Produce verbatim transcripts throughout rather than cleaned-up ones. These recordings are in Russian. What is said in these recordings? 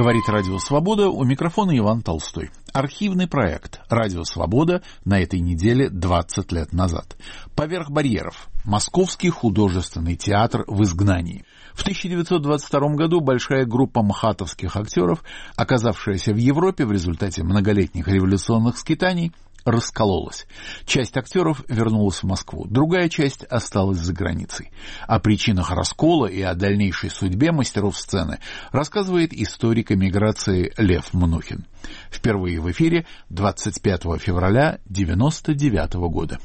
Говорит Радио Свобода, у микрофона Иван Толстой. Архивный проект «Радио Свобода» на этой неделе двадцать лет назад. «Поверх барьеров. Московский художественный театр в изгнании». В тысяча девятьсот двадцать втором году большая группа мхатовских актеров, оказавшаяся в Европе в результате многолетних революционных скитаний, раскололась. Часть актеров вернулась в Москву, другая часть осталась за границей. О причинах раскола и о дальнейшей судьбе мастеров сцены рассказывает историк эмиграции Лев Мнухин. Впервые в эфире двадцать пятого февраля девяносто девятого года.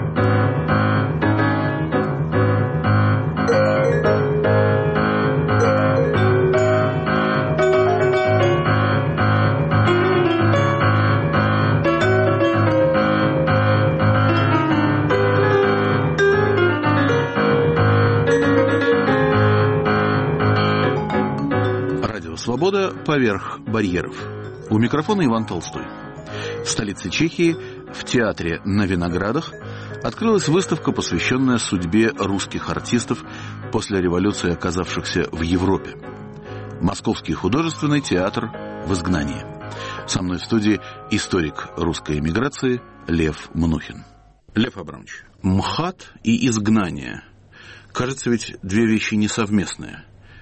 Свобода поверх барьеров. У микрофона Иван Толстой. В столице Чехии, в театре на Виноградах, открылась выставка, посвященная судьбе русских артистов после революции, оказавшихся в Европе. Московский художественный театр в изгнании. Со мной в студии историк русской эмиграции Лев Мнухин. Лев Абрамович, МХАТ и изгнание. Кажется, ведь две вещи несовместные.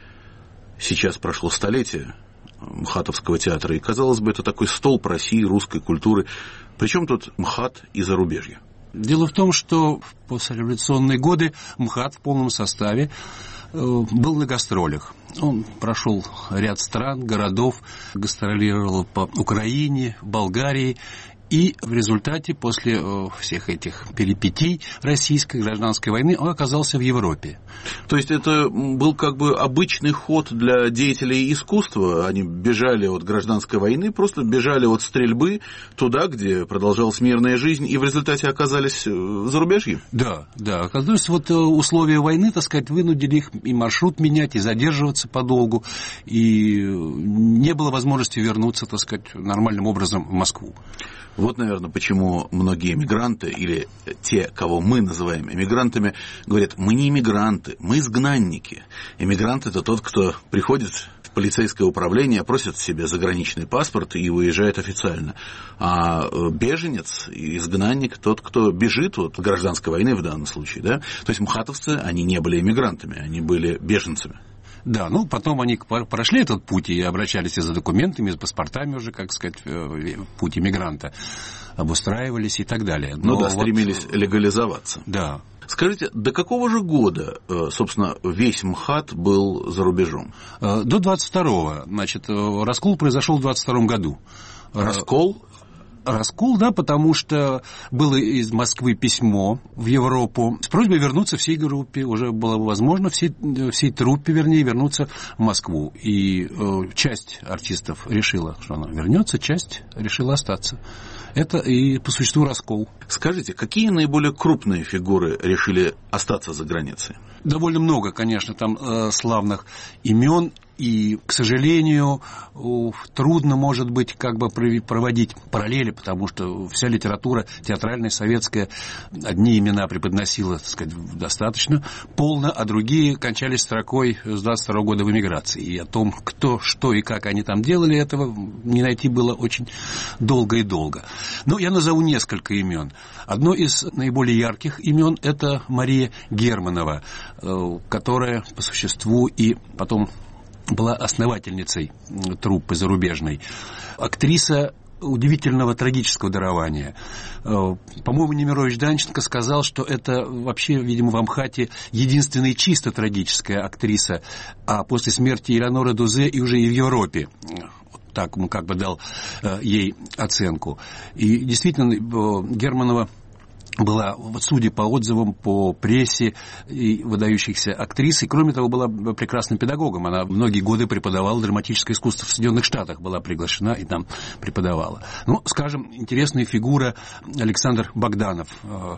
Сейчас прошло столетие МХАТовского театра, и, казалось бы, это такой столб России, русской культуры. Причем тут МХАТ и зарубежье? Дело в том, что в послереволюционные годы МХАТ в полном составе был на гастролях. Он прошел ряд стран, городов, гастролировал по Украине, Болгарии. И в результате, после всех этих перипетий российской гражданской войны, он оказался в Европе. То есть это был как бы обычный ход для деятелей искусства? Они бежали от гражданской войны, просто бежали от стрельбы туда, где продолжалась мирная жизнь, и в результате оказались в зарубежье? Да, да. Оказалось, вот условия войны, так сказать, вынудили их и маршрут менять, и задерживаться подолгу, и не было возможности вернуться, так сказать, нормальным образом в Москву. Вот, наверное, почему многие эмигранты, или те, кого мы называем эмигрантами, говорят: мы не эмигранты, мы изгнанники. Эмигрант – это тот, кто приходит в полицейское управление, просит себе заграничный паспорт и уезжает официально. А беженец, изгнанник – тот, кто бежит от гражданской войны в данном случае. Да? То есть мхатовцы, они не были эмигрантами, они были беженцами. Да, ну, потом они прошли этот путь и обращались и за документами, и за паспортами уже, как сказать, путь иммигранта, обустраивались и так далее. Но ну да, вот... стремились легализоваться. Да. Скажите, до какого же года, собственно, весь МХАТ был за рубежом? До двадцать второго. Значит, раскол произошел в двадцать втором году. Раскол? Раскол, да, потому что было из Москвы письмо в Европу с просьбой вернуться всей группе. Уже было возможно всей, всей труппе, вернее, вернуться в Москву. И э, часть артистов решила, что она вернется, часть решила остаться. Это и по существу раскол. Скажите, какие наиболее крупные фигуры решили остаться за границей? Довольно много, конечно, там э, славных имен. И, к сожалению, трудно, может быть, как бы проводить параллели, потому что вся литература театральная, советская, одни имена преподносила, так сказать, достаточно полно, а другие кончались строкой с двадцать второго года в эмиграции. И о том, кто, что и как они там делали, этого не найти было очень долго и долго. Но я назову несколько имен. Одно из наиболее ярких имен – это Мария Германова, которая по существу и потом была основательницей труппы зарубежной. Актриса удивительного трагического дарования. По-моему, Немирович Данченко сказал, что это вообще, видимо, в МХАТе единственная чисто трагическая актриса, а после смерти Элеоноры Дузе и уже и в Европе. Так он как бы дал ей оценку. И действительно, Германова была, вот, судя по отзывам, по прессе и выдающихся актрис, и, кроме того, была прекрасным педагогом. Она многие годы преподавала драматическое искусство в Соединенных Штатах, была приглашена и там преподавала. Ну, скажем, интересная фигура Александр Богданов,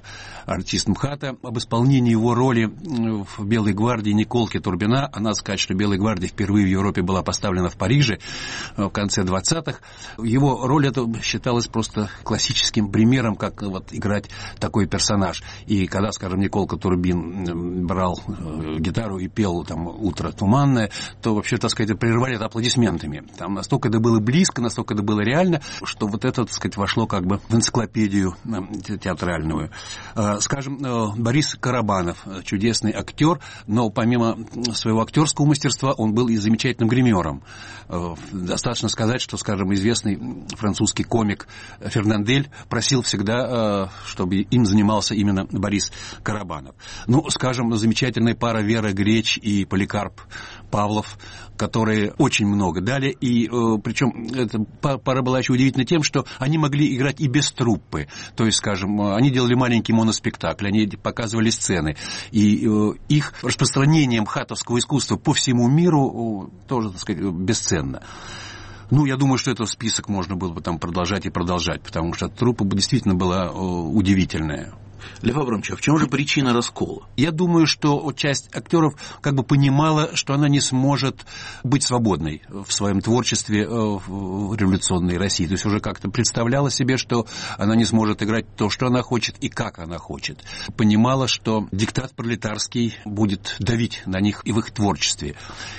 артист МХАТа. Об исполнении его роли в «Белой гвардии» Николки Турбина, а надо сказать, что «Белая гвардия» впервые в Европе была поставлена в Париже в конце двадцатых. Его роль эта считалась просто классическим примером, как вот играть такой персонаж. И когда, скажем, Николка Турбин брал гитару и пел там «Утро туманное», то вообще, так сказать, прерывали это аплодисментами. Там настолько это было близко, настолько это было реально, что вот это, так сказать, вошло как бы в энциклопедию театральную. Скажем, Борис Карабанов, чудесный актер, но помимо своего актерского мастерства он был и замечательным гримером. Достаточно сказать, что, скажем, известный французский комик Фернандель просил всегда, чтобы им занимался именно Борис Карабанов. Ну, скажем, замечательная пара Вера Греч и Поликарп Павлов, которые очень много дали, и причем эта пара была еще удивительна тем, что они могли играть и без труппы. То есть, скажем, они делали маленький моноспектакль, они показывали сцены, и их распространение мхатовского искусства по всему миру тоже, так сказать, бесценно. Ну, я думаю, что этот список можно было бы там продолжать и продолжать, потому что труппа действительно была удивительная. Лев Абрамович, а в чем же причина раскола? Я думаю, что часть актеров как бы понимала, что она не сможет быть свободной в своем творчестве в революционной России. То есть уже как-то представляла себе, что она не сможет играть то, что она хочет и как она хочет. Понимала, что диктат пролетарский будет давить на них и в их творчестве.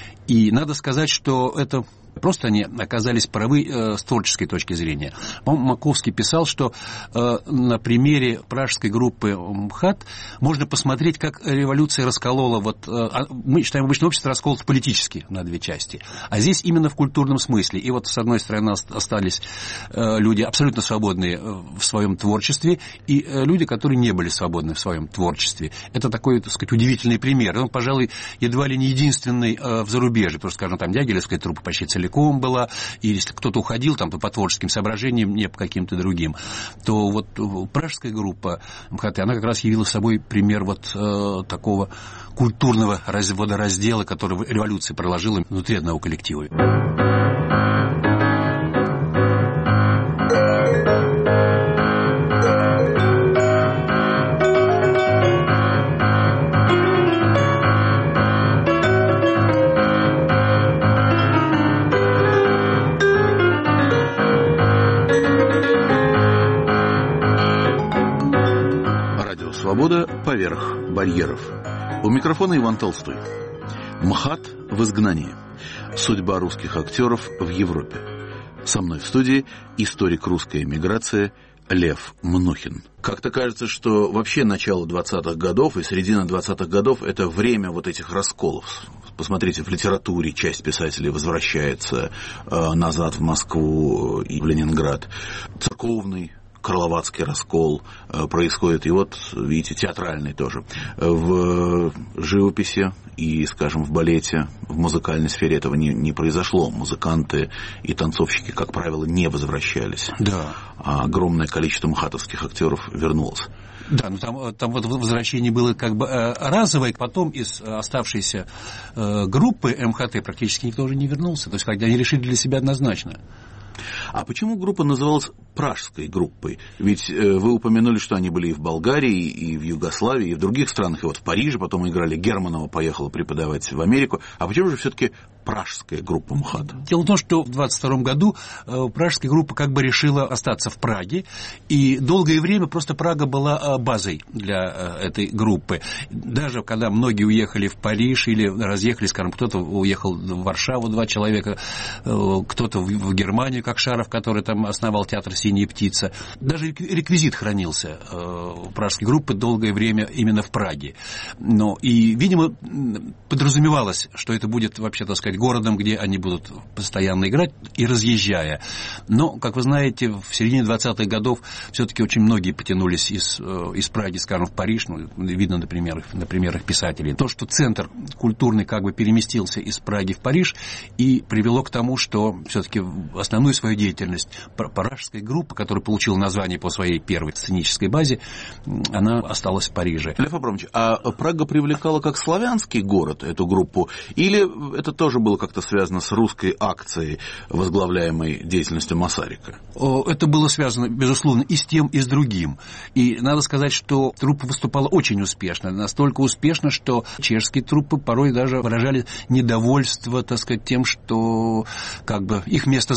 И надо сказать, что это... Просто они оказались правы э, с творческой точки зрения. По-моему, Маковский писал, что э, на примере пражской группы МХАТ можно посмотреть, как революция расколола. Вот, э, мы считаем, обычно общество расколото политически на две части, а здесь именно в культурном смысле. И вот с одной стороны остались э, люди абсолютно свободные в своем творчестве, и э, люди, которые не были свободны в своем творчестве. Это такой, так сказать, удивительный пример. Он, пожалуй, едва ли не единственный э, в зарубежье, потому что, скажем, там Дягилевская труппа почти целиком была, и если кто-то уходил там, то по творческим соображениям, не по каким-то другим, то вот пражская группа МХАТ, она как раз явила собой пример вот э, такого культурного водораздела, который революция проложила внутри одного коллектива. Свобода поверх барьеров. У микрофона Иван Толстой. МХАТ в изгнании. Судьба русских актеров в Европе. Со мной в студии историк русской эмиграции Лев Мнохин. Как-то кажется, что вообще начало двадцатых годов и середина двадцатых годов – это время вот этих расколов. Посмотрите, в литературе часть писателей возвращается э, назад в Москву и в Ленинград. Церковный Карловацкий раскол э, происходит, и вот, видите, театральный тоже. В живописи и, скажем, в балете, в музыкальной сфере этого не, не произошло. Музыканты и танцовщики, как правило, не возвращались. Да. А огромное количество мхатовских актеров вернулось. Да, ну там, там вот возвращение было как бы э, разовое, потом из оставшейся э, группы МХАТ практически никто уже не вернулся. То есть, когда они решили для себя однозначно. А почему группа называлась пражской группой? Ведь э, вы упомянули, что они были и в Болгарии, и в Югославии, и в других странах, и вот в Париже потом играли. Германова поехала преподавать в Америку. А почему же все-таки пражская группа МХАТ? Дело в том, что в двадцать втором году э, пражская группа как бы решила остаться в Праге, и долгое время просто Прага была э, базой для э, этой группы. Даже когда многие уехали в Париж или разъехали, скажем, кто-то уехал в Варшаву, два человека, э, кто-то в, в Германию, как Шаров, который там основал театр «Синяя птица». Даже реквизит хранился э, у пражской группы долгое время именно в Праге. Но, и, видимо, подразумевалось, что это будет, вообще, так сказать, городом, где они будут постоянно играть и разъезжая. Но, как вы знаете, в середине двадцатых годов все-таки очень многие потянулись из, из Праги, скажем, в Париж. Ну, видно на примерах, на примерах писателей. То, что центр культурный как бы переместился из Праги в Париж и привело к тому, что все-таки основную свою деятельность пражская группа, которая получила название по своей первой сценической базе, она осталась в Париже. Лев Абрамович, а Прага привлекала как славянский город эту группу, или это тоже было как-то связано с русской акцией, возглавляемой деятельностью Масарика? Это было связано, безусловно, и с тем, и с другим. И надо сказать, что труппа выступала очень успешно, настолько успешно, что чешские труппы порой даже выражали недовольство, так сказать, тем, что как бы их место занято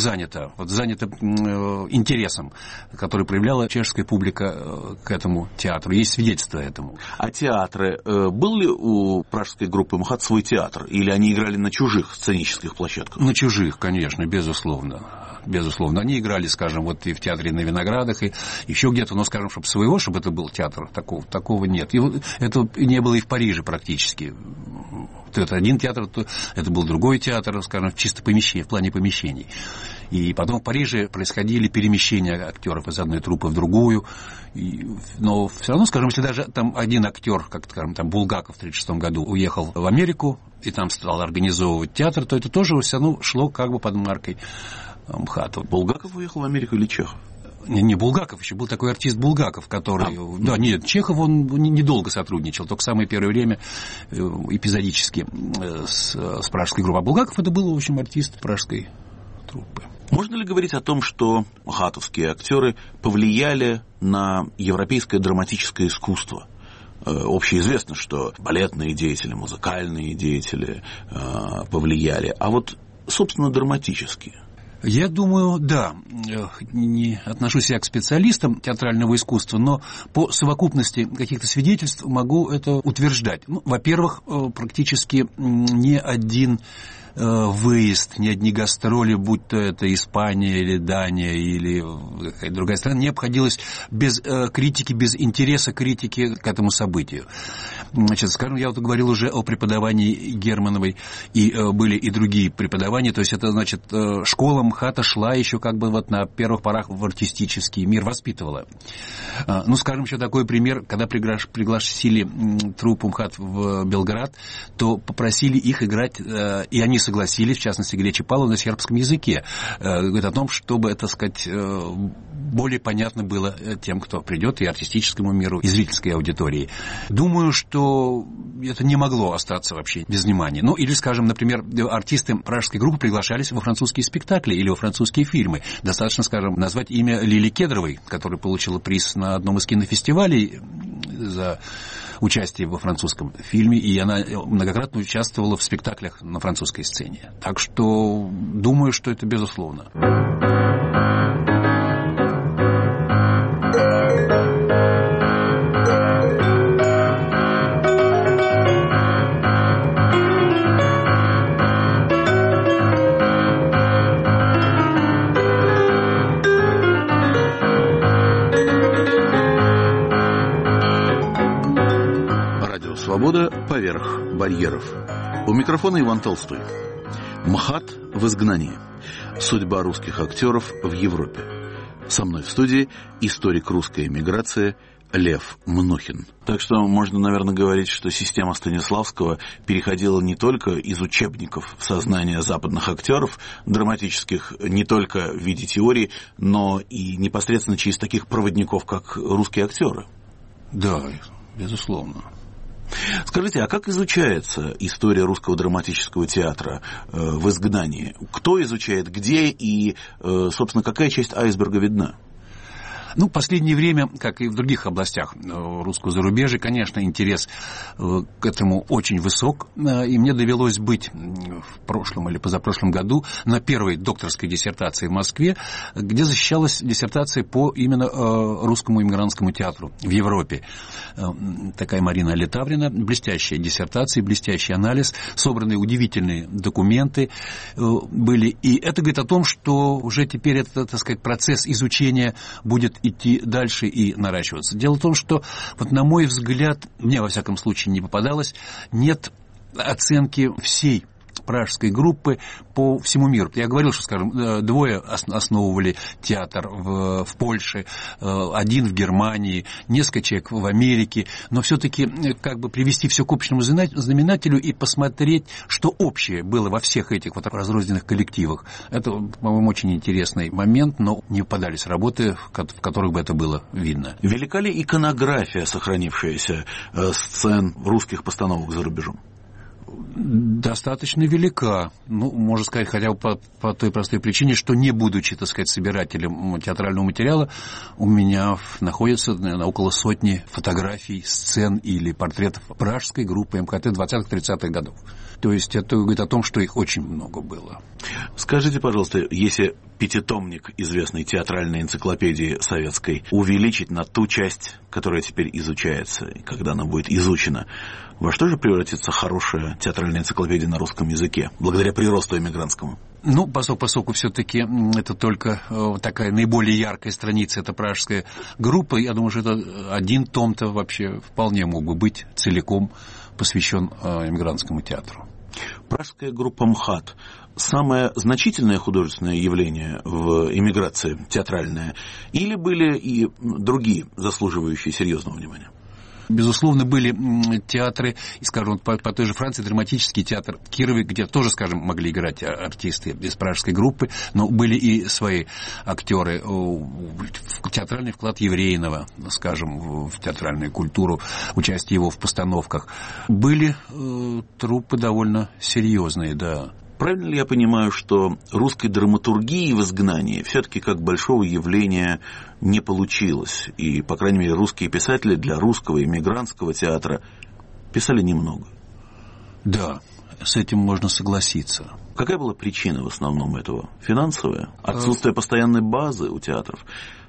было вот занято интересом, который проявляла чешская публика к этому театру. Есть свидетельства этому. А театры? Был ли у пражской группы МХАТ свой театр? Или они играли на чужих сценических площадках? На чужих, конечно, безусловно. Безусловно. Они играли, скажем, вот и в театре на Виноградах, и еще где-то, но, скажем, чтобы своего, чтобы это был театр, такого, такого нет. И это не было и в Париже практически. Это один театр, это был другой театр, скажем, чисто помещение, в плане помещений. И потом в Париже происходили перемещения актеров из одной труппы в другую. И, но все равно, скажем, если даже там один актер, как, скажем, там Булгаков в тысяча девятьсот тридцать шестом году уехал в Америку и там стал организовывать театр, то это тоже все равно шло как бы под маркой МХАТа. Булгаков уехал в Америку или Чехов? Не, не Булгаков, еще был такой артист Булгаков, который... А, да, нет, Чехов, он недолго сотрудничал, только в самое первое время эпизодически с, с пражской группой. А Булгаков это был, в общем, артист пражской труппы. Можно ли говорить о том, что мхатовские актеры повлияли на европейское драматическое искусство? Общеизвестно, что балетные деятели, музыкальные деятели повлияли, а вот, собственно, драматические. Я думаю, да, не отношусь я к специалистам театрального искусства, но по совокупности каких-то свидетельств могу это утверждать. Ну, во-первых, практически ни один выезд, ни одни гастроли, будь то это Испания или Дания или какая-то другая страна, не обходилось без критики, без интереса критики к этому событию. Значит, скажем, я вот говорил уже о преподавании Германовой, и были и другие преподавания, то есть это, значит, школа МХАТа шла еще как бы вот на первых порах в артистический мир, воспитывала. Ну, скажем, еще такой пример, когда пригласили труппу МХАТ в Белград, то попросили их играть, и они согласились, в частности, Игоря Чапалова на сербском языке. Говорит о том, чтобы, так сказать, более понятно было тем, кто придет, и артистическому миру, и зрительской аудитории. Думаю, что это не могло остаться вообще без внимания. Ну, или, скажем, например, артисты пражской группы приглашались во французские спектакли или во французские фильмы. Достаточно, скажем, назвать имя Лили Кедровой, которая получила приз на одном из кинофестивалей за участие во французском фильме, и она многократно участвовала в спектаклях на французской сцене. Так что думаю, что это безусловно. Свобода поверх барьеров. У микрофона Иван Толстой. МХАТ в изгнании. Судьба русских актеров в Европе. Со мной в студии историк русской эмиграции Лев Мнохин. Так что можно, наверное, говорить, что система Станиславского переходила не только из учебников в сознание западных актеров драматических, не только в виде теории, но и непосредственно через таких проводников, как русские актеры. Да, безусловно. Скажите, а как изучается история русского драматического театра э, в изгнании? Кто изучает, где и, э, собственно, какая часть айсберга видна? Ну, в последнее время, как и в других областях русского зарубежья, конечно, интерес к этому очень высок. И мне довелось быть в прошлом или позапрошлом году на первой докторской диссертации в Москве, где защищалась диссертация по именно русскому эмигрантскому театру в Европе. Такая Марина Летаврина, блестящая диссертация, блестящий анализ, собранные удивительные документы были. И это говорит о том, что уже теперь этот, так сказать, процесс изучения будет идти дальше и наращиваться. Дело в том, что, вот на мой взгляд, мне, во всяком случае, не попадалось, нет оценки всей пражской группы по всему миру. Я говорил, что, скажем, двое основывали театр в, в Польше, один в Германии, несколько человек в Америке, но все-таки как бы привести все к общему знаменателю и посмотреть, что общее было во всех этих вот разрозненных коллективах. Это, по-моему, очень интересный момент, но не попадались работы, в которых бы это было видно. Велика ли иконография, сохранившаяся сцен русских постановок за рубежом? Достаточно велика. Ну, можно сказать, хотя бы по, по той простой причине, что не будучи, так сказать, собирателем театрального материала, у меня находится, наверное, около сотни фотографий, сцен или портретов пражской группы эм ка тэ двадцатых-тридцатых годов. То есть это говорит о том, что их очень много было. Скажите, пожалуйста, если пятитомник известной театральной энциклопедии советской увеличить на ту часть, которая теперь изучается, и когда она будет изучена, во что же превратится хорошая театральная энциклопедия на русском языке, благодаря приросту эмигрантскому? Ну, поскольку, поскольку все-таки это только такая наиболее яркая страница, это пражская группа, я думаю, что это один том-то вообще вполне мог бы быть целиком посвящен эмигрантскому театру. Пражская группа МХАТ – самое значительное художественное явление в эмиграции театральное, или были и другие, заслуживающие серьезного внимания? Безусловно, были театры, и, скажем, по, по той же Франции драматический театр в Кирове, где тоже, скажем, могли играть артисты из пражской группы, но были и свои актеры. Театральный вклад Еврейного, скажем, в театральную культуру, участие его в постановках. Были э, труппы довольно серьезные, да. Правильно ли я понимаю, что русской драматургии в изгнании все-таки как большого явления не получилось? И, по крайней мере, русские писатели для русского эмигрантского театра писали немного. Да, с этим можно согласиться. Какая была причина в основном этого? Финансовая? Отсутствие постоянной базы у театров?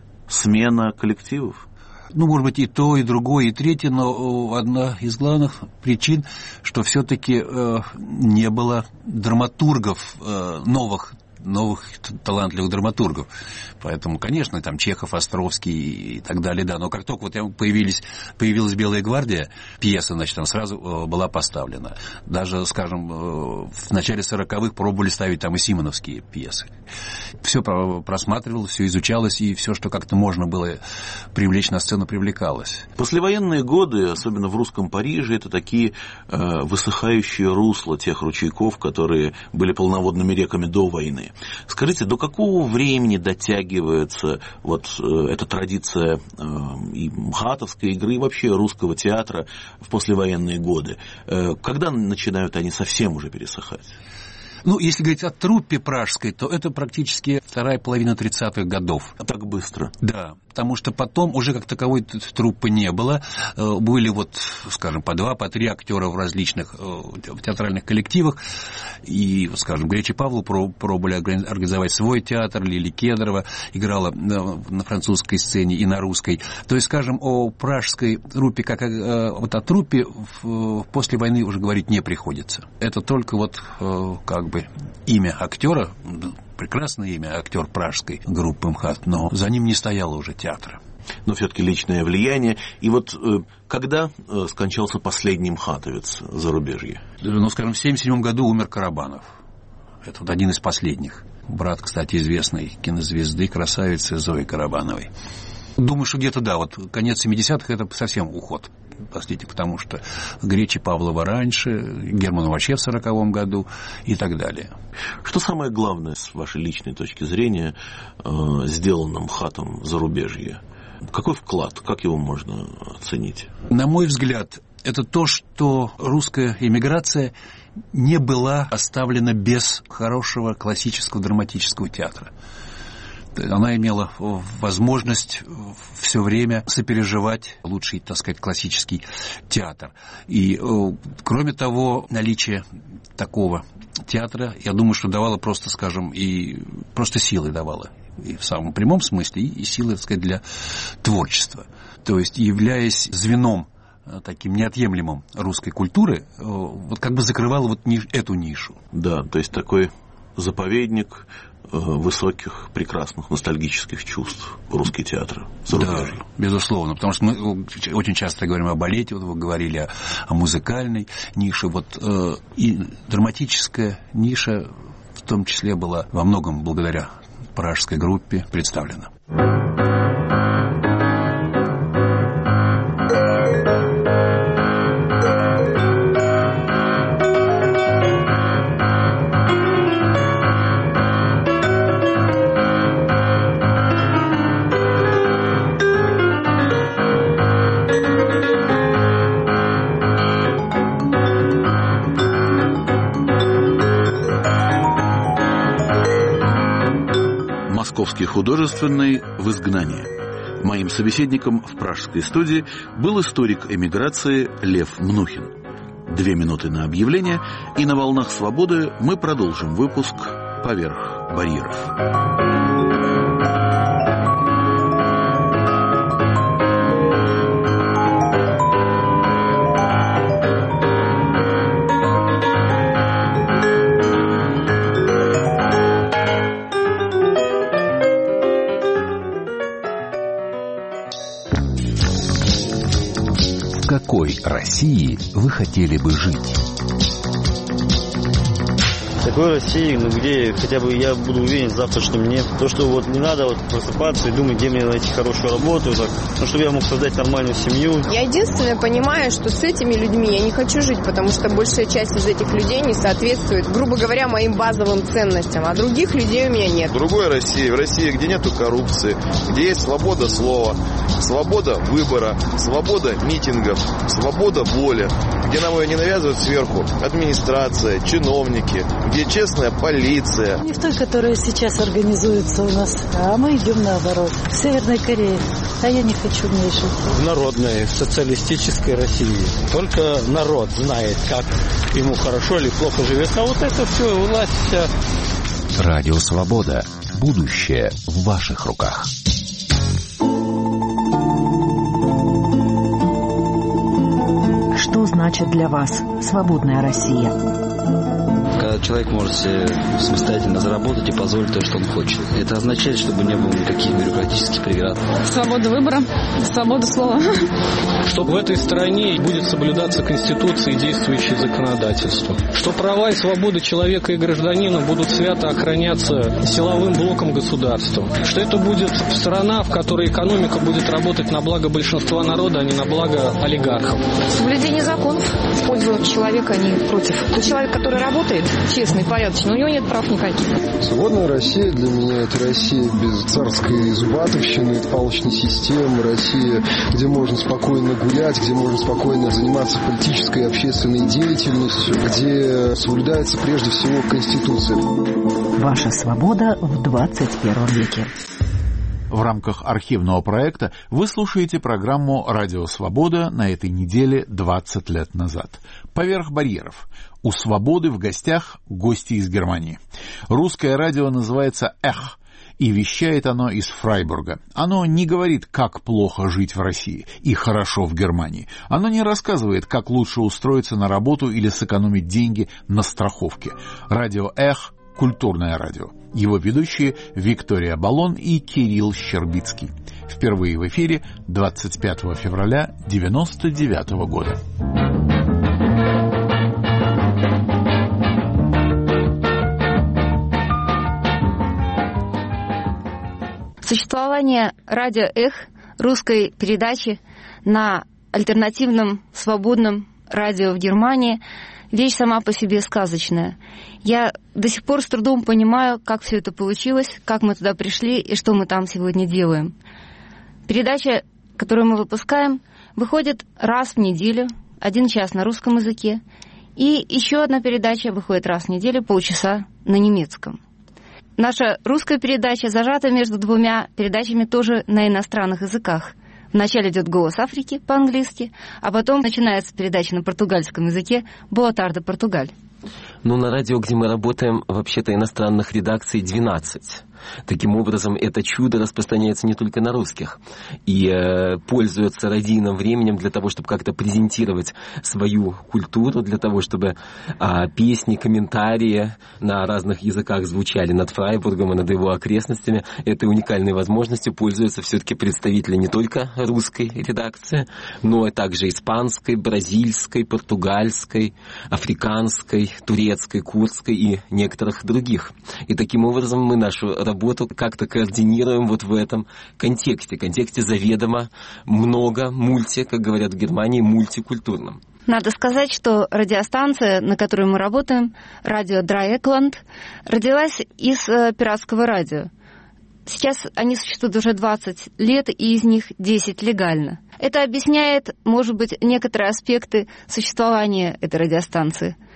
Смена коллективов? Ну, может быть, и то, и другое, и третье, но одна из главных причин, что все-таки э, не было драматургов э, новых, новых талантливых драматургов. Поэтому, конечно, там Чехов, Островский и так далее, да. Но как только вот появились, появилась «Белая гвардия», пьеса, значит, там сразу э, была поставлена. Даже, скажем, э, в начале сороковых пробовали ставить там и симоновские пьесы. Все просматривалось, все изучалось, и все, что как-то можно было привлечь на сцену, привлекалось. Послевоенные годы, особенно в русском Париже, это такие э, высыхающие русла тех ручейков, которые были полноводными реками до войны. Скажите, до какого времени дотягивается вот э, эта традиция э, и МХАТовской игры, и вообще русского театра в послевоенные годы? Э, когда начинают они совсем уже пересыхать? Ну, если говорить о труппе пражской, то это практически вторая половина тридцатых годов. А так быстро? Да, потому что потом уже как таковой труппы не было. Были вот, скажем, по два, по три актера в различных в театральных коллективах. И, скажем, Гречи Павлу пробовали организовать свой театр, Лили Кедрова играла на французской сцене и на русской. То есть, скажем, о пражской труппе, как вот о труппе после войны уже говорить не приходится. Это только вот как бы имя актера, прекрасное имя, актер пражской группы МХАТ, но за ним не стояло уже театра. Но все-таки личное влияние. И вот когда скончался последний МХАТовец зарубежье? Ну, скажем, в семьдесят седьмом году умер Карабанов. Это вот один из последних. Брат, кстати, известной кинозвезды, красавицы Зои Карабановой. Думаю, что где-то, да, вот конец семидесятых – это совсем уход. Простите, потому что Гречи Павлова раньше, Германа вообще в сороковом году и так далее. Что самое главное, с вашей личной точки зрения, сделано МХАТом в зарубежье? Какой вклад, как его можно оценить? На мой взгляд, это то, что русская эмиграция не была оставлена без хорошего классического драматического театра. Она имела возможность все время сопереживать лучший, так сказать, классический театр. И, кроме того, наличие такого театра, я думаю, что давало просто, скажем, и просто силы давало. И в самом прямом смысле, и силы, так сказать, для творчества. То есть, являясь звеном таким неотъемлемым русской культуры, вот как бы закрывала вот эту нишу. Да, то есть такой заповедник высоких, прекрасных, ностальгических чувств русский театр. Да, безусловно, потому что мы очень часто говорим о балете, вот вы говорили о, о музыкальной нише, вот э, и драматическая ниша в том числе была во многом благодаря пражской группе представлена. Московский художественный в изгнании. Моим собеседником в пражской студии был историк эмиграции Лев Мнухин. Две минуты на объявление, и на волнах свободы мы продолжим выпуск «Поверх барьеров». В какой России вы хотели бы жить? В такой России, ну где хотя бы я буду уверен в завтрашнем дне. То, что вот не надо вот просыпаться и думать, где мне найти хорошую работу, так, ну, чтобы я мог создать нормальную семью. Я единственное понимаю, что с этими людьми я не хочу жить, потому что большая часть из этих людей не соответствует, грубо говоря, моим базовым ценностям, а других людей у меня нет. В другой России, в России, где нету коррупции, где есть свобода слова, свобода выбора, свобода митингов, свобода воли, где нам ее не навязывают сверху администрация, чиновники, где честная полиция. Не в той, которая сейчас организуется у нас, а мы идем наоборот. В Северной Корее. А я не хочу в ней жить. В народной социалистической России. Только народ знает, как ему хорошо или плохо живется. А вот это все, власть вся. Радио Свобода. Будущее в ваших руках. Что значит для вас свободная Россия? Когда человек может себе самостоятельно заработать и позволить то, что он хочет. Это означает, чтобы не было никаких бюрократических преград. Свобода выбора, свобода слова. Чтобы в этой стране будет соблюдаться Конституция и действующее законодательство. Что права и свободы человека и гражданина будут свято охраняться силовым блоком государства. Что это будет страна, в которой экономика будет работать на благо большинства народа, а не на благо олигархов. Соблюдение законов в пользу человека, а не против. Тот человек, который работает, честный, порядочный, у него нет прав никаких. Свободная Россия для меня – это Россия без царской зубатовщины, палочной системы, Россия, где можно спокойно гулять, где можно спокойно заниматься политической и общественной деятельностью, где соблюдается прежде всего Конституция. Ваша свобода в двадцать первом веке. В рамках архивного проекта вы слушаете программу «Радио Свобода» на этой неделе двадцать лет назад. «Поверх барьеров». У «Свободы» в гостях гости из Германии. Русское радио называется «Эх», и вещает оно из Фрайбурга. Оно не говорит, как плохо жить в России и хорошо в Германии. Оно не рассказывает, как лучше устроиться на работу или сэкономить деньги на страховке. Радио «Эх» — культурное радио. Его ведущие Виктория Баллон и Кирилл Щербицкий. Впервые в эфире двадцать пятого февраля девяносто девятого года. Существование радио «Эх», русской передачи на альтернативном свободном радио в Германии, вещь сама по себе сказочная. Я до сих пор с трудом понимаю, как все это получилось, как мы туда пришли и что мы там сегодня делаем. Передача, которую мы выпускаем, выходит раз в неделю, один час на русском языке, и еще одна передача выходит раз в неделю, полчаса на немецком. Наша русская передача зажата между двумя передачами тоже на иностранных языках. Вначале идет «Голос Африки» по-английски, а потом начинается передача на португальском языке «Боа тарде, Португаль». Ну, на радио, где мы работаем, вообще-то иностранных редакций двенадцать. Таким образом, это чудо распространяется не только на русских и э, пользуется радийным временем для того, чтобы как-то презентировать свою культуру, для того, чтобы э, песни, комментарии на разных языках звучали над Фрайбургом и над его окрестностями. Этой уникальной возможностью пользуются все-таки представители не только русской редакции, но и также испанской, бразильской, португальской, африканской, турецкой, курдской и некоторых других. И таким образом мы нашу работу как-то координируем вот в этом контексте, контексте заведомо много мульти, как говорят в Германии, мультикультурном. Надо сказать, что радиостанция, на которой мы работаем, радио Драйекланд, родилась из э, пиратского радио. Сейчас они существуют уже двадцать лет, и из них десять легально. Это объясняет, может быть, некоторые аспекты существования этой радиостанции.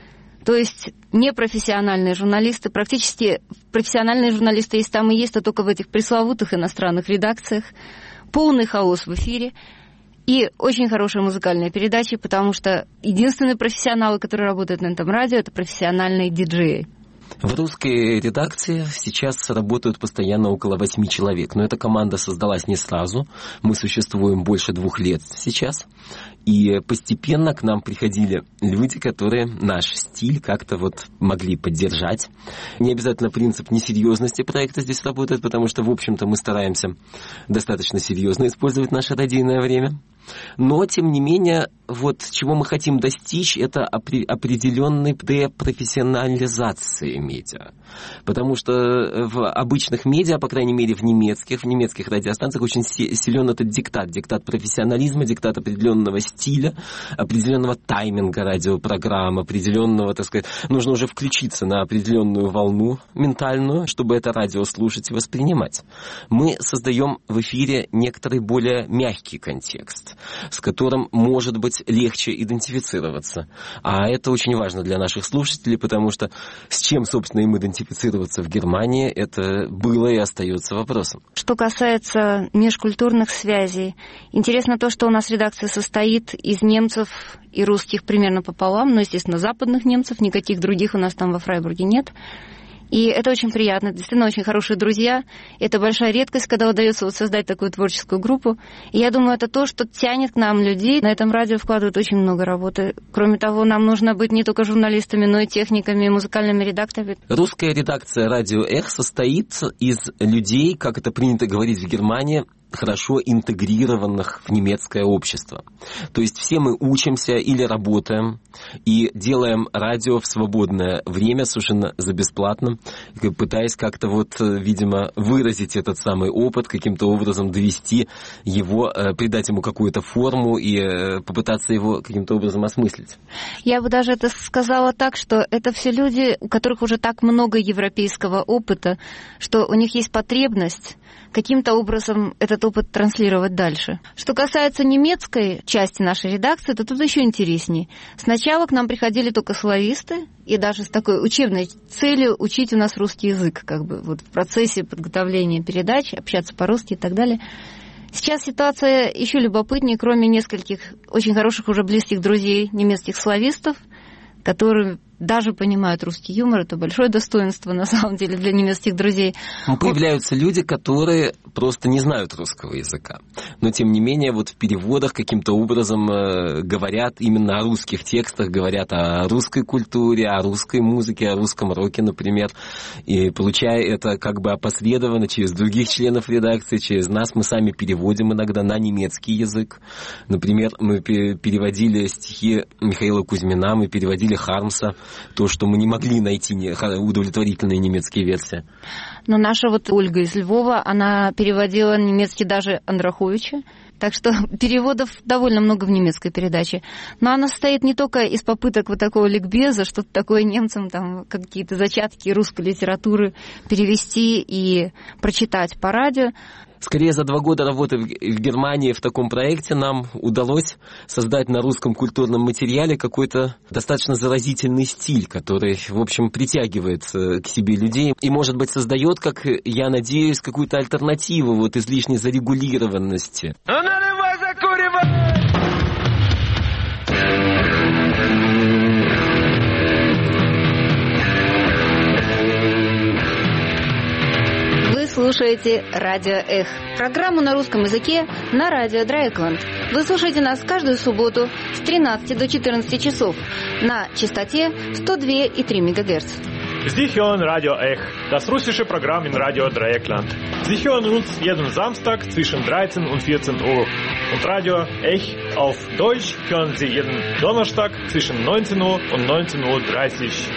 То есть непрофессиональные журналисты, практически профессиональные журналисты есть там и есть, а только в этих пресловутых иностранных редакциях. Полный хаос в эфире. И очень хорошие музыкальные передачи, потому что единственные профессионалы, которые работают на этом радио, это профессиональные диджеи. В русской редакции сейчас работают постоянно около восьми человек, но эта команда создалась не сразу. Мы существуем больше двух лет сейчас, и постепенно к нам приходили люди, которые наш стиль как-то вот могли поддержать. Не обязательно принцип несерьезности проекта здесь работает, потому что, в общем-то, мы стараемся достаточно серьезно использовать наше радийное время. Но, тем не менее, вот чего мы хотим достичь, это определенной депрофессионализации медиа. Потому что в обычных медиа, по крайней мере в немецких, в немецких радиостанциях очень силен этот диктат. Диктат профессионализма, диктат определенного стиля, определенного тайминга радиопрограмм, определенного, так сказать, нужно уже включиться на определенную волну ментальную, чтобы это радио слушать и воспринимать. Мы создаем в эфире некоторый более мягкий контекст, с которым, может быть, легче идентифицироваться. А это очень важно для наших слушателей, потому что с чем, собственно, им идентифицироваться в Германии, это было и остается вопросом. Что касается межкультурных связей, интересно то, что у нас редакция состоит из немцев и русских примерно пополам, но, естественно, западных немцев, никаких других у нас там во Фрайбурге нет. И это очень приятно, действительно очень хорошие друзья. Это большая редкость, когда удается вот создать такую творческую группу. И я думаю, это то, что тянет к нам людей. На этом радио вкладывают очень много работы. Кроме того, нам нужно быть не только журналистами, но и техниками, музыкальными редакторами. Русская редакция «Радио Эх» состоит из людей, как это принято говорить в Германии, хорошо интегрированных в немецкое общество. То есть все мы учимся или работаем и делаем радио в свободное время совершенно за бесплатно, пытаясь как-то вот, видимо, выразить этот самый опыт, каким-то образом довести его, придать ему какую-то форму и попытаться его каким-то образом осмыслить. Я бы даже это сказала так, что это все люди, у которых уже так много европейского опыта, что у них есть потребность каким-то образом этот опыт транслировать дальше. Что касается немецкой части нашей редакции, то тут еще интереснее. Сначала к нам приходили только слависты, и даже с такой учебной целью учить у нас русский язык, как бы вот в процессе подготовления передач, общаться по-русски и так далее. Сейчас ситуация еще любопытнее, кроме нескольких очень хороших уже близких друзей немецких славистов, которые даже понимают русский юмор, это большое достоинство, на самом деле, для немецких друзей. Появляются люди, которые просто не знают русского языка, но, тем не менее, вот в переводах каким-то образом э, говорят именно о русских текстах, говорят о русской культуре, о русской музыке, о русском роке, например, и получая это как бы опосредованно через других членов редакции, через нас, мы сами переводим иногда на немецкий язык. Например, мы переводили стихи Михаила Кузьмина, мы переводили Хармса, то, что мы не могли найти удовлетворительные немецкие версии. Но наша вот Ольга из Львова, она переводила немецкий даже Андраховича, так что переводов довольно много в немецкой передаче. Но она состоит не только из попыток вот такого ликбеза, что-то такое немцам, там какие-то зачатки русской литературы перевести и прочитать по радио. Скорее, за два года работы в Германии в таком проекте нам удалось создать на русском культурном материале какой-то достаточно заразительный стиль, который, в общем, притягивает к себе людей и, может быть, создает, как я надеюсь, какую-то альтернативу вот излишней зарегулированности. Ну, наливай, закуривай! Слушаете «Радио Эх», программу на русском языке на радио Драйкланд. Вы слушаете нас каждую субботу с тринадцати до четырнадцати часов на частоте сто два и три мегагерца. Sie hören Radio Ech, das russische Programm in Radio Dreieckland. Sie hören uns jeden Samstag zwischen dreizehn und vierzehn Uhr. Und Radio Ech auf Deutsch hören Sie jeden Donnerstag zwischen neunzehn Uhr und neunzehn Uhr dreißig.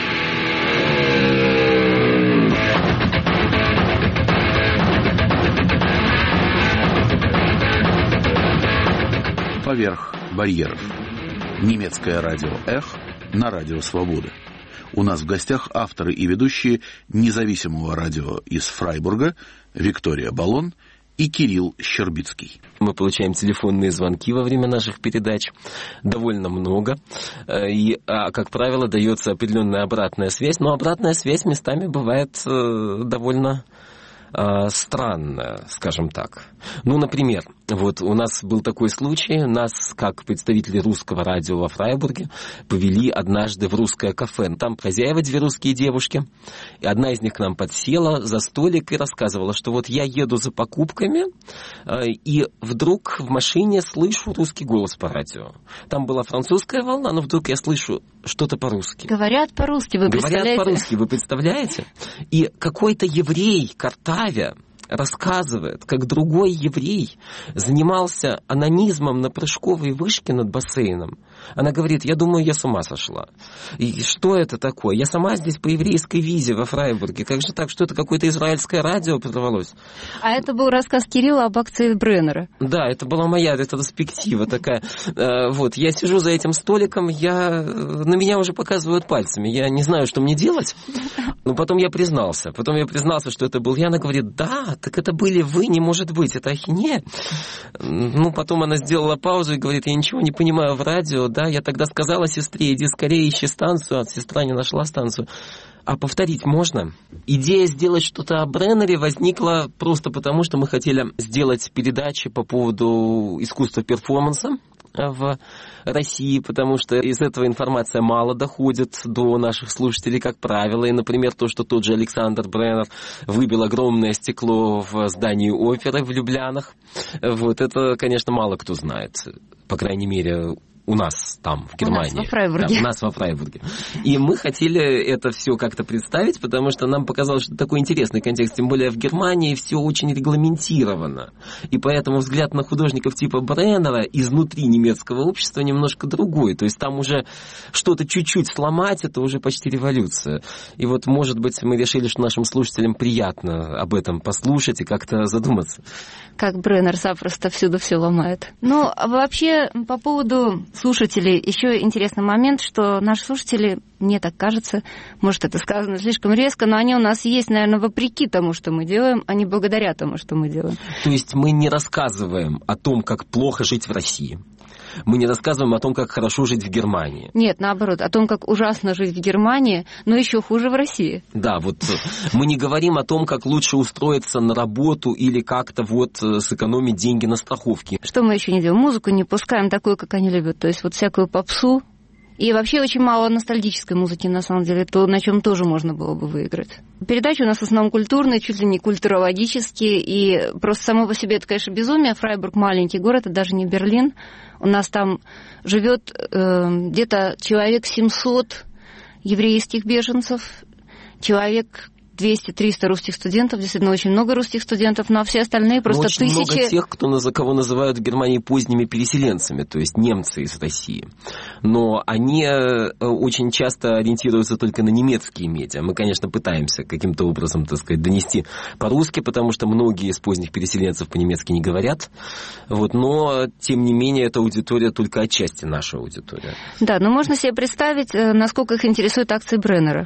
Поверх барьеров. Немецкое радио «Эх» на радио «Свобода». У нас в гостях авторы и ведущие независимого радио из Фрайбурга Виктория Баллон и Кирилл Щербицкий. Мы получаем телефонные звонки во время наших передач, довольно много, и, а, как правило, дается определенная обратная связь, но обратная связь местами бывает э, довольно э, странная, скажем так. Ну, например, вот у нас был такой случай, нас, как представители русского радио во Фрайбурге, повели однажды в русское кафе. Там хозяева две русские девушки, и одна из них к нам подсела за столик и рассказывала, что вот я еду за покупками, и вдруг в машине слышу русский голос по радио. Там была французская волна, но вдруг я слышу что-то по-русски. Говорят по-русски, вы представляете? Говорят по-русски, вы представляете? И какой-то еврей, картавя, рассказывает, как другой еврей занимался онанизмом на прыжковой вышке над бассейном. Она говорит, я думаю, я с ума сошла. И что это такое? Я сама здесь по еврейской визе во Фрайбурге. Как же так, что это какое-то израильское радио подорвалось? А это был рассказ Кирилла об акции Бреннера. Да, это была моя ретроспектива такая. Вот, я сижу за этим столиком, я... на меня уже показывают пальцами. Я не знаю, что мне делать. Но потом я признался. Потом я признался, что это был я. Она говорит, да, так это были вы, не может быть, это ахинея. Ну, потом она сделала паузу и говорит, я ничего не понимаю в радио, да, я тогда сказала сестре, иди скорее ищи станцию, а сестра не нашла станцию. А повторить можно? Идея сделать что-то о Бреннере возникла просто потому, что мы хотели сделать передачи по поводу искусства перформанса в России, потому что из этого информация мало доходит до наших слушателей, как правило. И, например, то, что тот же Александр Бреннер выбил огромное стекло в здании оперы в Люблянах, вот это, конечно, мало кто знает. По крайней мере, у нас там, в Германии. У нас во Фрайбурге. Да, у нас во Фрайбурге. И мы хотели это все как-то представить, потому что нам показалось, что такой интересный контекст. Тем более в Германии все очень регламентировано. И поэтому взгляд на художников типа Бреннера изнутри немецкого общества немножко другой. То есть там уже что-то чуть-чуть сломать, это уже почти революция. И вот, может быть, мы решили, что нашим слушателям приятно об этом послушать и как-то задуматься. Как Бреннер запросто всюду все ломает. Ну, вообще, по поводу слушателей, еще интересный момент, что наши слушатели, мне так кажется, может, это сказано слишком резко, но они у нас есть, наверное, вопреки тому, что мы делаем, а не благодаря тому, что мы делаем. То есть мы не рассказываем о том, как плохо жить в России. Мы не рассказываем о том, как хорошо жить в Германии. Нет, наоборот, о том, как ужасно жить в Германии, но еще хуже в России. Да, вот мы не говорим о том, как лучше устроиться на работу или как-то вот сэкономить деньги на страховке. Что мы еще не делаем? Музыку не пускаем такую, как они любят, то есть вот всякую попсу. И вообще очень мало ностальгической музыки, на самом деле, то, на чем тоже можно было бы выиграть. Передачи у нас в основном культурные, чуть ли не культурологические, и просто само по себе это, конечно, безумие. Фрайбург маленький город, это даже не Берлин. У нас там живет э, где-то человек семьсот еврейских беженцев, человек двести-триста русских студентов, действительно очень много русских студентов, но все остальные просто очень тысячи... много тех, кто, кого называют в Германии поздними переселенцами, то есть немцы из России. Но они очень часто ориентируются только на немецкие медиа. Мы, конечно, пытаемся каким-то образом, так сказать, донести по-русски, потому что многие из поздних переселенцев по-немецки не говорят. Вот, но, тем не менее, эта аудитория только отчасти наша аудитория. Да, но можно себе представить, насколько их интересуют акции Бреннера.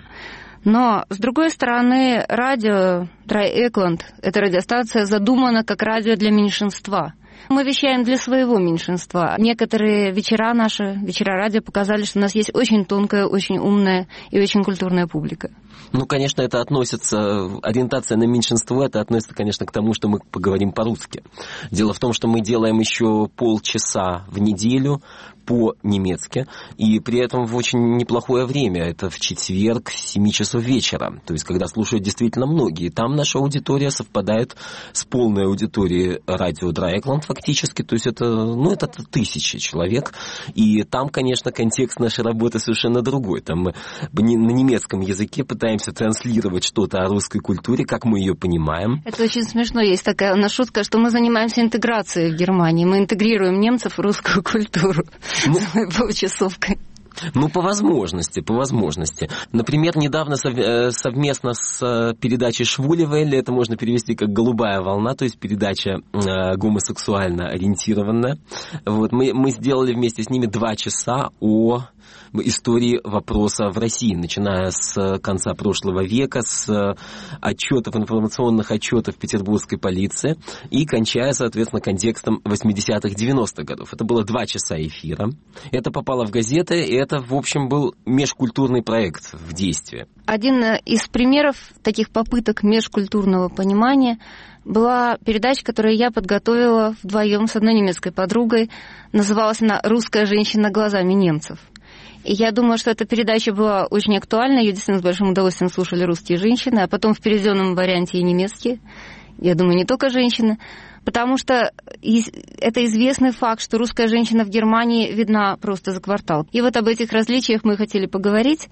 Но, с другой стороны, радио Драй Экланд, эта радиостанция задумана как радио для меньшинства. Мы вещаем для своего меньшинства. Некоторые вечера наши, вечера радио, показали, что у нас есть очень тонкая, очень умная и очень культурная публика. Ну, конечно, это относится, ориентация на меньшинство, это относится, конечно, к тому, что мы поговорим по-русски. Дело в том, что мы делаем еще полчаса в неделю по-немецки, и при этом в очень неплохое время. Это в четверг с семи часов вечера, то есть когда слушают действительно многие. Там наша аудитория совпадает с полной аудиторией радио Драй Экланд фактически, то есть это, ну, это тысячи человек, и там, конечно, контекст нашей работы совершенно другой. Там мы на немецком языке пытаемся транслировать что-то о русской культуре, как мы ее понимаем. Это очень смешно. Есть такая у нас шутка, что мы занимаемся интеграцией в Германии. Мы интегрируем немцев в русскую культуру. Ну, полчасовкой. Ну, по возможности, по возможности. Например, недавно совместно с передачей Швулевелли, это можно перевести как «Голубая волна», то есть передача э, гомосексуально ориентированная. Вот, мы, мы сделали вместе с ними два часа о истории вопроса в России, начиная с конца прошлого века, с отчетов, информационных отчетов петербургской полиции и кончая, соответственно, контекстом восьмидесятых-девяностых годов. Это было два часа эфира. Это попало в газеты, и это, в общем, был межкультурный проект в действии. Один из примеров таких попыток межкультурного понимания была передача, которую я подготовила вдвоем с одной немецкой подругой. Называлась она «Русская женщина глазами немцев». И я думаю, что эта передача была очень актуальна. Ее действительно с большим удовольствием слушали русские женщины, а потом в переведенном варианте и немецкие. Я думаю, не только женщины. Потому что это известный факт, что русская женщина в Германии видна просто за квартал. И вот об этих различиях мы хотели поговорить.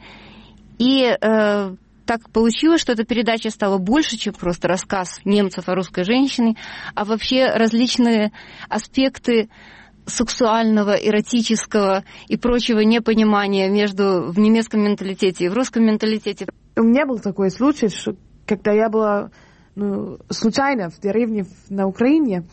И э, так получилось, что эта передача стала больше, чем просто рассказ немцев о русской женщине, а вообще различные аспекты сексуального, эротического и прочего непонимания между в немецком менталитете и в русском менталитете. У меня был такой случай, что когда я была ну, случайно в деревне на Украине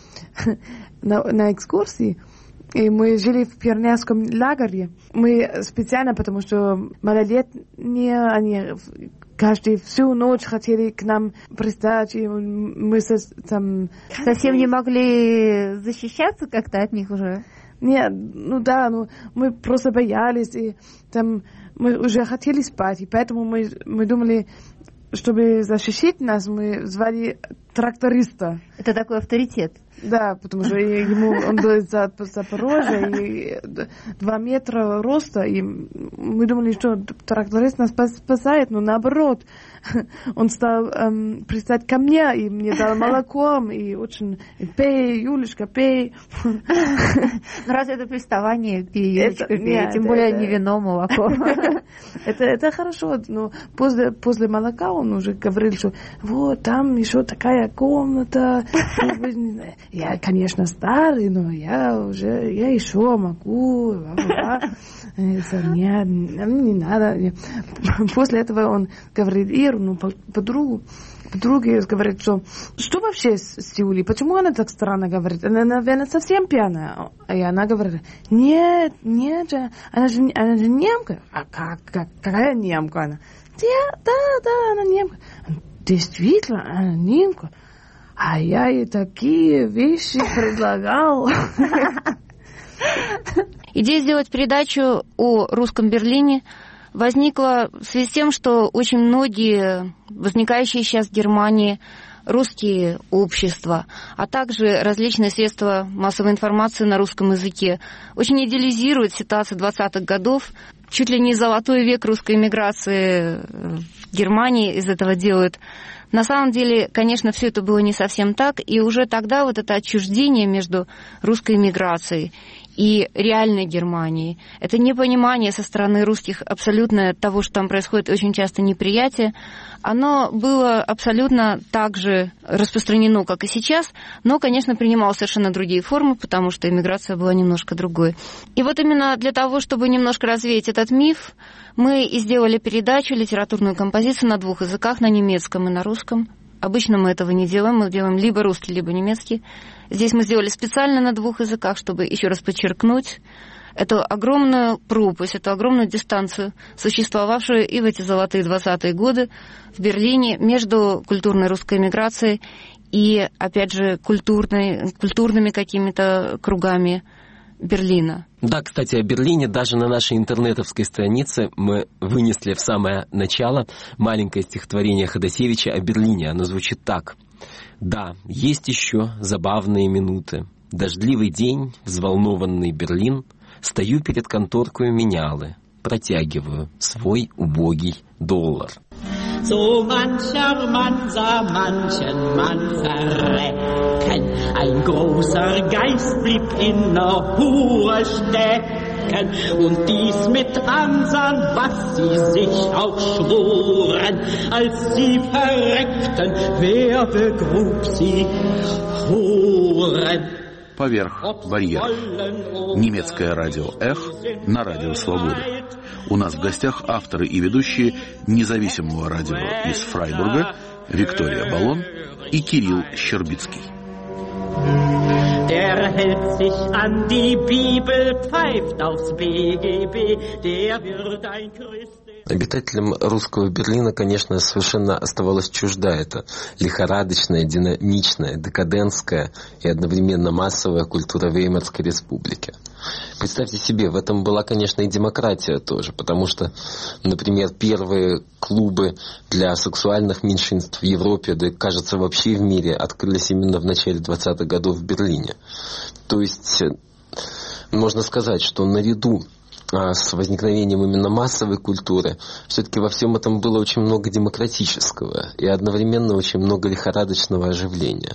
на, на экскурсии, и мы жили в пионерском лагере. Мы специально, потому что малолетние, они каждый всю ночь хотели к нам пристать, и мы со, там... Совсем не могли защищаться как-то от них уже? Нет, ну да, ну мы просто боялись, и там мы уже хотели спать, и поэтому мы, мы думали, чтобы защитить нас, мы звали тракториста. Это такой авторитет. Да, потому что ему, он был из Запорожья, и два метра роста, и мы думали, что тракторист нас спасает, но наоборот, он стал эм, пристать ко мне, и мне дал молоком, и очень, и пей, Юлечка, пей. Ну, разве это приставание, пей, Юлечка, пей, тем более не вино, молоко. Это, это хорошо, но после, после молока он уже говорил, что вот там еще такая комната. Я, конечно, старый, но я уже, я еще могу. Нет, не надо. После этого он говорит, Ир, ну, подругу, подруге говорит, что что вообще с Юлей? Почему она так странно говорит? Она, наверное, совсем пьяная. И она говорит, нет, нет, она же, она же немка. А как, как, какая немка она? Да, да, да, она немка. Действительно, она немка. А я ей такие вещи предлагал. Идея сделать передачу о русском Берлине возникла в связи с тем, что очень многие возникающие сейчас в Германии русские общества, а также различные средства массовой информации на русском языке очень идеализируют ситуацию двадцатых годов. Чуть ли не золотой век русской эмиграции в Германии из этого делают. На самом деле, конечно, все это было не совсем так, и уже тогда вот это отчуждение между русской эмиграцией и реальной Германией, это непонимание со стороны русских абсолютно того, что там происходит, очень часто неприятие, оно было абсолютно так же распространено, как и сейчас, но, конечно, принимало совершенно другие формы, потому что эмиграция была немножко другой. И вот именно для того, чтобы немножко развеять этот миф, мы и сделали передачу, литературную композицию на двух языках, на немецком и на русском. Обычно мы этого не делаем, мы делаем либо русский, либо немецкий. Здесь мы сделали специально на двух языках, чтобы еще раз подчеркнуть эту огромную пропасть, эту огромную дистанцию, существовавшую и в эти золотые двадцатые годы в Берлине между культурной русской эмиграцией и, опять же, культурной, культурными какими-то кругами Берлина. Да, кстати, о Берлине даже на нашей интернетовской странице мы вынесли в самое начало маленькое стихотворение Ходосевича о Берлине. Оно звучит так. «Да, есть еще забавные минуты. Дождливый день, взволнованный Берлин. Стою перед конторкой менялы, протягиваю свой убогий доллар». So mancher Mann sah manchen Mann verrecken, ein großer Geist blieb in der Ruhe stecken, und dies mit ansahn, was sie sich auch schworen, als sie verreckten, wer begrub sie Huren. Поверх барьеров. Немецкое радио «Эх» на радио «Свобода». У нас в гостях авторы и ведущие независимого радио из Фрайбурга Виктория Баллон и Кирилл Щербицкий. Der der hält sich an die Bibel, pfeift aufs бэ гэ бэ, der wird ein Christ. Обитателям русского Берлина, конечно, совершенно оставалась чужда эта лихорадочная, динамичная, декадентская и одновременно массовая культура Веймарской республики. Представьте себе, в этом была, конечно, и демократия тоже, потому что, например, первые клубы для сексуальных меньшинств в Европе, да, кажется, вообще в мире, открылись именно в начале двадцатых годов в Берлине. То есть, можно сказать, что наряду с возникновением именно массовой культуры, все-таки во всем этом было очень много демократического и одновременно очень много лихорадочного оживления.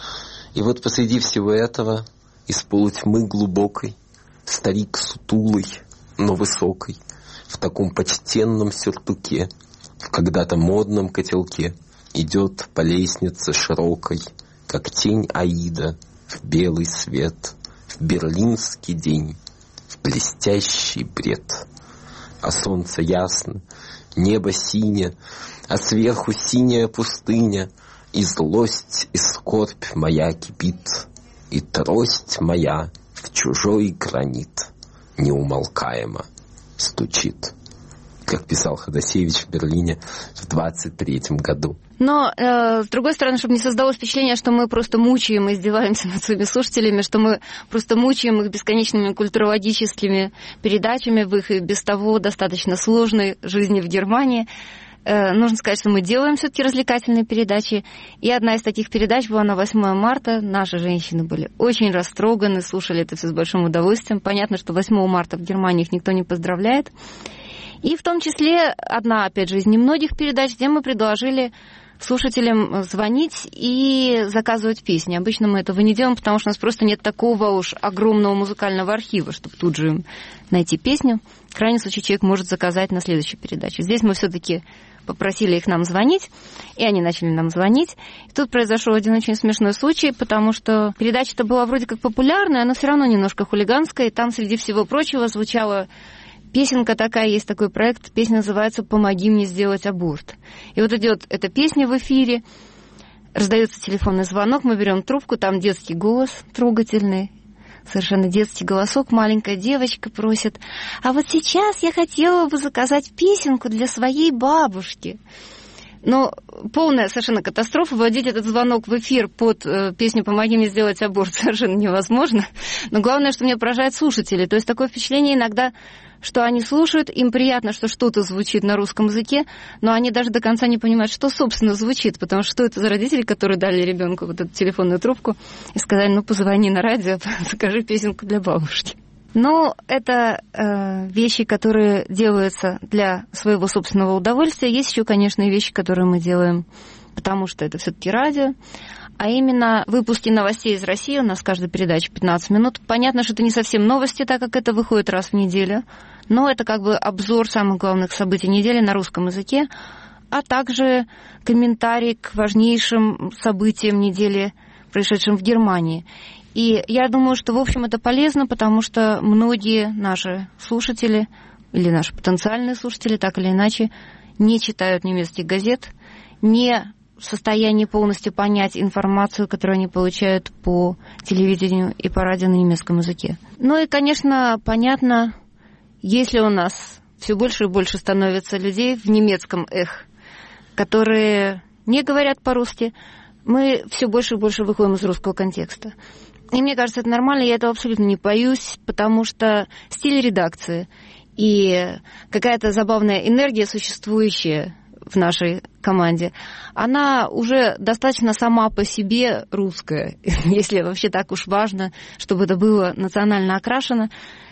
И вот посреди всего этого, из полутьмы глубокой, старик сутулый, но высокий, в таком почтенном сюртуке, в когда-то модном котелке, идет по лестнице широкой, как тень Аида, в белый свет, в берлинский день, в блестящий бред. А солнце ясно, небо синее, а сверху синяя пустыня, и злость, и скорбь моя кипит, и трость моя в чужой гранит неумолкаемо стучит, как писал Ходосевич в Берлине в двадцать третьем году. Но, э, с другой стороны, чтобы не создалось впечатление, что мы просто мучаем и издеваемся над своими слушателями, что мы просто мучаем их бесконечными культурологическими передачами в их и без того достаточно сложной жизни в Германии, э, нужно сказать, что мы делаем все-таки развлекательные передачи. И одна из таких передач была на восьмое марта. Наши женщины были очень растроганы, слушали это все с большим удовольствием. Понятно, что восьмого марта в Германии их никто не поздравляет. И в том числе одна, опять же, из немногих передач, где мы предложили слушателям звонить и заказывать песни. Обычно мы этого не делаем, потому что у нас просто нет такого уж огромного музыкального архива, чтобы тут же найти песню. В крайнем случае человек может заказать на следующей передаче. Здесь мы все-таки попросили их нам звонить, и они начали нам звонить. И тут произошел один очень смешной случай, потому что передача-то была вроде как популярная, но все равно немножко хулиганская, и там среди всего прочего звучала песенка такая, есть такой проект, песня называется «Помоги мне сделать аборт». И вот идет эта песня в эфире, раздается телефонный звонок, мы берем трубку, там детский голос трогательный, совершенно детский голосок, маленькая девочка просит: «А вот сейчас я хотела бы заказать песенку для своей бабушки». Но полная совершенно катастрофа. Вводить этот звонок в эфир под э, песню «Помоги мне сделать аборт» совершенно невозможно. Но главное, что меня поражает слушатели. То есть такое впечатление иногда, что они слушают, им приятно, что что-то звучит на русском языке, но они даже до конца не понимают, что, собственно, звучит. Потому что что это за родители, которые дали ребенку вот эту телефонную трубку и сказали: ну, позвони на радио, закажи песенку для бабушки. Но это э, вещи, которые делаются для своего собственного удовольствия. Есть еще, конечно, и вещи, которые мы делаем, потому что это все-таки радио. А именно выпуски новостей из России. У нас каждая передача пятнадцать минут. Понятно, что это не совсем новости, так как это выходит раз в неделю. Но это как бы обзор самых главных событий недели на русском языке, а также комментарий к важнейшим событиям недели, происшедшим в Германии. И я думаю, что, в общем, это полезно, потому что многие наши слушатели или наши потенциальные слушатели, так или иначе, не читают немецких газет, не в состоянии полностью понять информацию, которую они получают по телевидению и по радио на немецком языке. Ну и, конечно, понятно, если у нас все больше и больше становится людей в немецком «эх», которые не говорят по-русски, мы все больше и больше выходим из русского контекста. И мне кажется, это нормально, я этого абсолютно не боюсь, потому что стиль редакции и какая-то забавная энергия, существующая в нашей команде, она уже достаточно сама по себе русская, если вообще так уж важно, чтобы это было национально окрашено.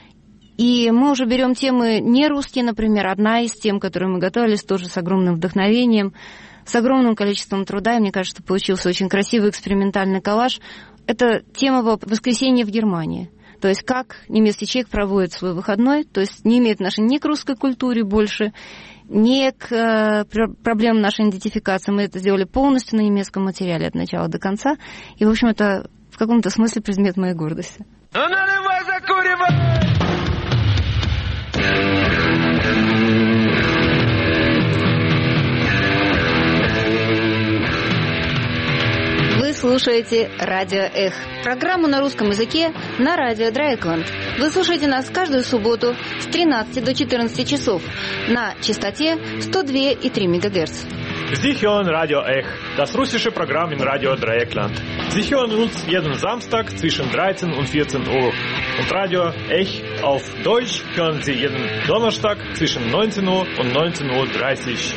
И мы уже берем темы не русские, например, одна из тем, которые мы готовились, тоже с огромным вдохновением, с огромным количеством труда, и мне кажется, получился очень красивый экспериментальный коллаж. Это тема «Воскресенье в Германии». То есть как немецкий человек проводит свой выходной, то есть не имеет отношения ни к русской культуре больше, ни к э, проблемам нашей идентификации. Мы это сделали полностью на немецком материале от начала до конца. И, в общем, это в каком-то смысле предмет моей гордости. Ну наливай, закуривай! Вы слушаете «Радио Эх», программу на русском языке на радио Драйкланд. Вы слушаете нас каждую субботу с тринадцати до четырнадцати часов на частоте сто два и три мегагерца. Sie hören Radio Ech, das russische Programm in Radio Dreieckland. Sie hören uns jeden Samstag zwischen dreizehn und vierzehn Uhr. Und Radio Ech auf Deutsch hören Sie jeden Donnerstag zwischen neunzehn Uhr und neunzehn Uhr dreißig.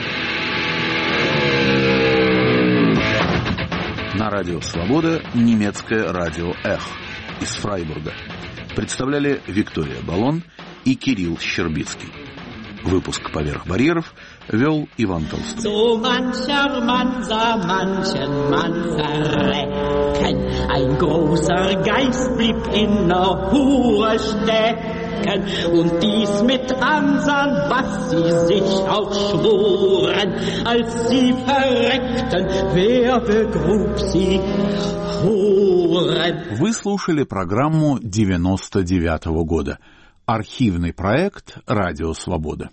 На радио «Свобода» немецкое радио «Эх» из Фрайбурга. Представляли Виктория Баллон и Кирилл Щербицкий. Выпуск «Поверх барьеров» вел Иван Толстой. So mancher Mann sah manchen Mann verrecken, ein großer Geist blieb in der Hure stecken, und dies mit Ansahn, was sie sich auch schworen, als sie verreckten, wer begrub sie? Huren. Вы слушали программу девяносто девятого года. Архивный проект «Радио Свобода».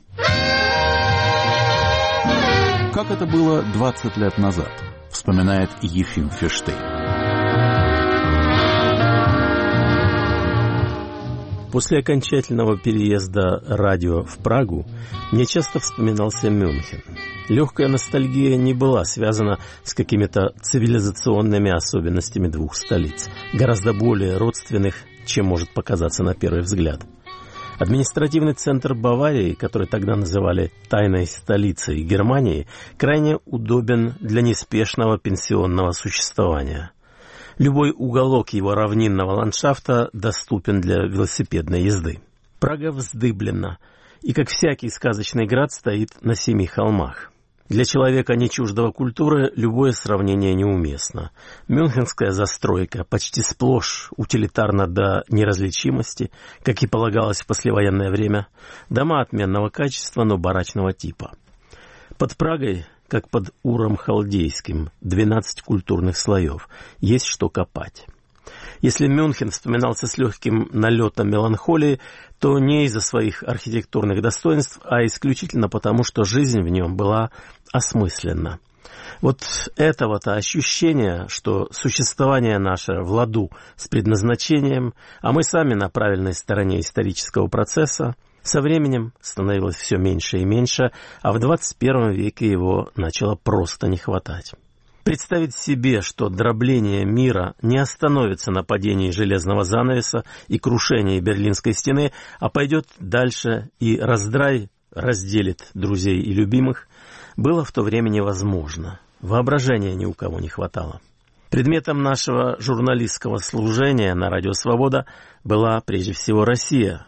Как это было двадцать лет назад, вспоминает Ефим Ферштейн. После окончательного переезда радио в Прагу мне часто вспоминался Мюнхен. Легкая ностальгия не была связана с какими-то цивилизационными особенностями двух столиц, гораздо более родственных, чем может показаться на первый взгляд. Административный центр Баварии, который тогда называли «тайной столицей Германии», крайне удобен для неспешного пенсионного существования. Любой уголок его равнинного ландшафта доступен для велосипедной езды. Прага вздыблена и, как всякий сказочный град, стоит на семи холмах. Для человека, не чуждого культуры, любое сравнение неуместно. Мюнхенская застройка почти сплошь утилитарна до неразличимости, как и полагалось в послевоенное время. Дома отменного качества, но барачного типа. Под Прагой, как под Уром Халдейским, двенадцать культурных слоев. Есть что копать. Если Мюнхен вспоминался с легким налетом меланхолии, то не из-за своих архитектурных достоинств, а исключительно потому, что жизнь в нем была осмысленна. Вот этого-то ощущения, что существование наше в ладу с предназначением, а мы сами на правильной стороне исторического процесса, со временем становилось все меньше и меньше, а в двадцать первом веке его начало просто не хватать. Представить себе, что дробление мира не остановится на падении железного занавеса и крушении Берлинской стены, а пойдет дальше и раздрай разделит друзей и любимых, было в то время невозможно. Воображения ни у кого не хватало. Предметом нашего журналистского служения на радио «Свобода» была прежде всего Россия.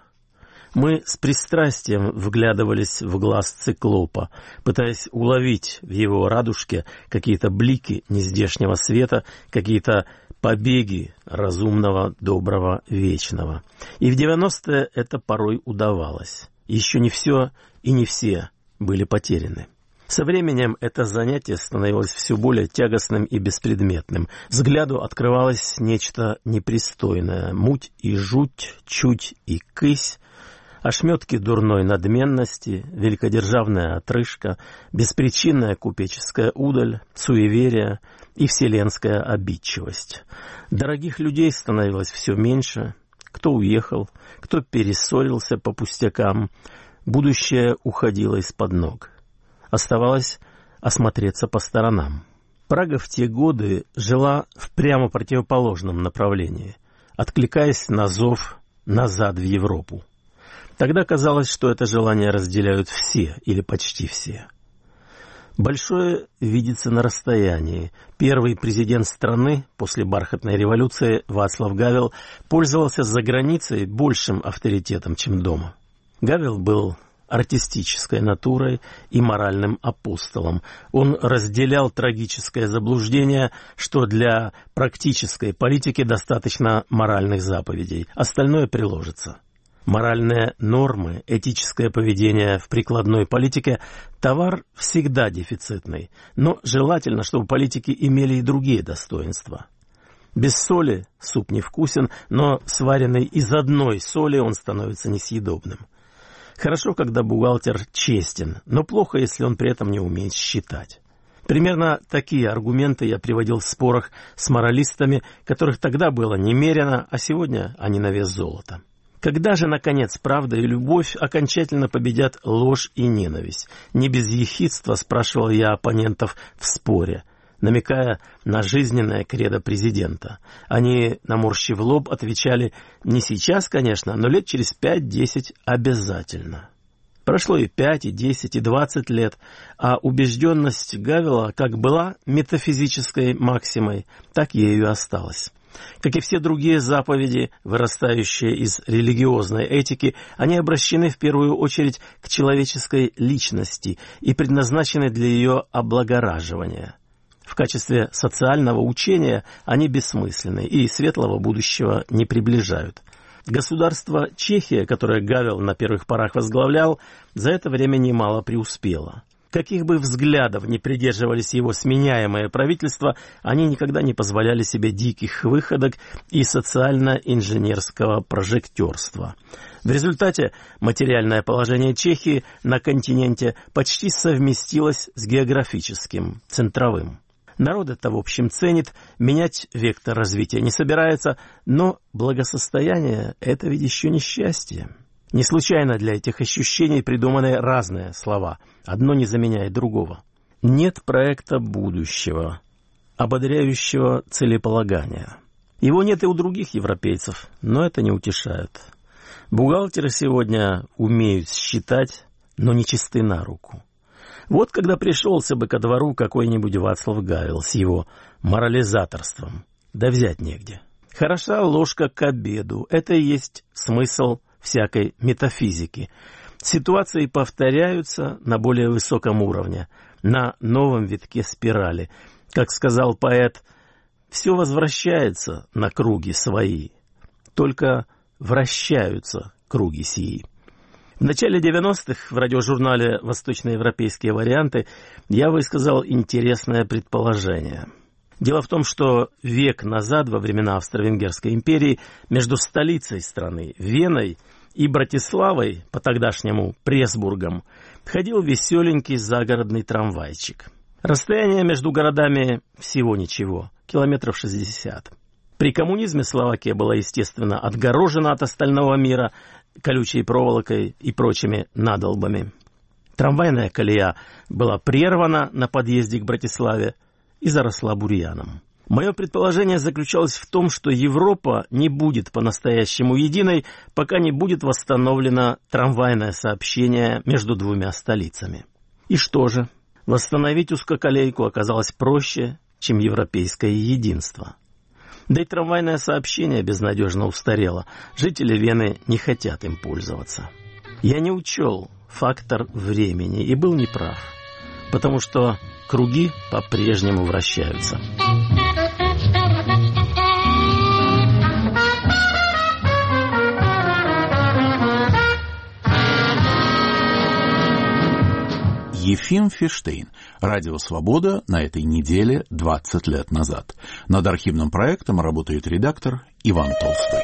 Мы с пристрастием вглядывались в глаз циклопа, пытаясь уловить в его радужке какие-то блики нездешнего света, какие-то побеги разумного, доброго, вечного. И в девяностые это порой удавалось. Еще не все и не все были потеряны. Со временем это занятие становилось все более тягостным и беспредметным. Взгляду открывалось нечто непристойное. Муть и жуть, чуть и кысь, ошметки дурной надменности, великодержавная отрыжка, беспричинная купеческая удаль, суеверие и вселенская обидчивость. Дорогих людей становилось все меньше. Кто уехал, кто перессорился по пустякам. Будущее уходило из-под ног. Оставалось осмотреться по сторонам. Прага в те годы жила в прямо противоположном направлении, откликаясь на зов назад в Европу. Тогда казалось, что это желание разделяют все или почти все. Большое видится на расстоянии. Первый президент страны после бархатной революции Вацлав Гавел пользовался за границей большим авторитетом, чем дома. Гавел был артистической натурой и моральным апостолом. Он разделял трагическое заблуждение, что для практической политики достаточно моральных заповедей, остальное приложится. Моральные нормы, этическое поведение в прикладной политике – товар всегда дефицитный, но желательно, чтобы политики имели и другие достоинства. Без соли суп невкусен, но сваренный из одной соли он становится несъедобным. Хорошо, когда бухгалтер честен, но плохо, если он при этом не умеет считать. Примерно такие аргументы я приводил в спорах с моралистами, которых тогда было немерено, а сегодня они на вес золота. Когда же, наконец, правда и любовь окончательно победят ложь и ненависть? Не без ехидства спрашивал я оппонентов в споре, намекая на жизненное кредо президента. Они, наморщив лоб, отвечали: не сейчас, конечно, но лет через пять-десять обязательно. Прошло и пять, и десять, и двадцать лет, а убежденность Гавела как была метафизической максимой, так ею и осталась. Как и все другие заповеди, вырастающие из религиозной этики, они обращены в первую очередь к человеческой личности и предназначены для ее облагораживания. В качестве социального учения они бессмысленны и светлого будущего не приближают. Государство Чехия, которое Гавел на первых порах возглавлял, за это время немало преуспело. Каких бы взглядов ни придерживались его сменяемые правительства, они никогда не позволяли себе диких выходок и социально-инженерского прожектерства. В результате материальное положение Чехии на континенте почти совместилось с географическим, центровым. Народ это, в общем, ценит, менять вектор развития не собирается, но благосостояние – это ведь еще не счастье. Не случайно для этих ощущений придуманы разные слова, одно не заменяет другого. Нет проекта будущего, ободряющего целеполагания. Его нет и у других европейцев, но это не утешает. Бухгалтеры сегодня умеют считать, но не чисты на руку. Вот когда пришелся бы ко двору какой-нибудь Вацлав Гавел с его морализаторством, да взять негде. Хороша ложка к обеду, это и есть смысл всякой метафизики. Ситуации повторяются на более высоком уровне, на новом витке спирали. Как сказал поэт, все возвращается на круги свои, только вращаются круги сии. В начале девяностых в радиожурнале «Восточноевропейские варианты» я высказал интересное предположение. Дело в том, что век назад, во времена Австро-Венгерской империи, между столицей страны, Веной, и Братиславой, по-тогдашнему Пресбургом, ходил веселенький загородный трамвайчик. Расстояние между городами всего ничего, километров шестьдесят. При коммунизме Словакия была, естественно, отгорожена от остального мира колючей проволокой и прочими надолбами. Трамвайная колея была прервана на подъезде к Братиславе и заросла бурьяном. Мое предположение заключалось в том, что Европа не будет по-настоящему единой, пока не будет восстановлено трамвайное сообщение между двумя столицами. И что же? Восстановить узкоколейку оказалось проще, чем европейское единство. Да и трамвайное сообщение безнадежно устарело. Жители Вены не хотят им пользоваться. Я не учел фактор времени и был неправ, потому что круги по-прежнему вращаются. Ефим Фиштейн. Радио «Свобода» на этой неделе двадцать лет назад. Над архивным проектом работает редактор Иван Толстой.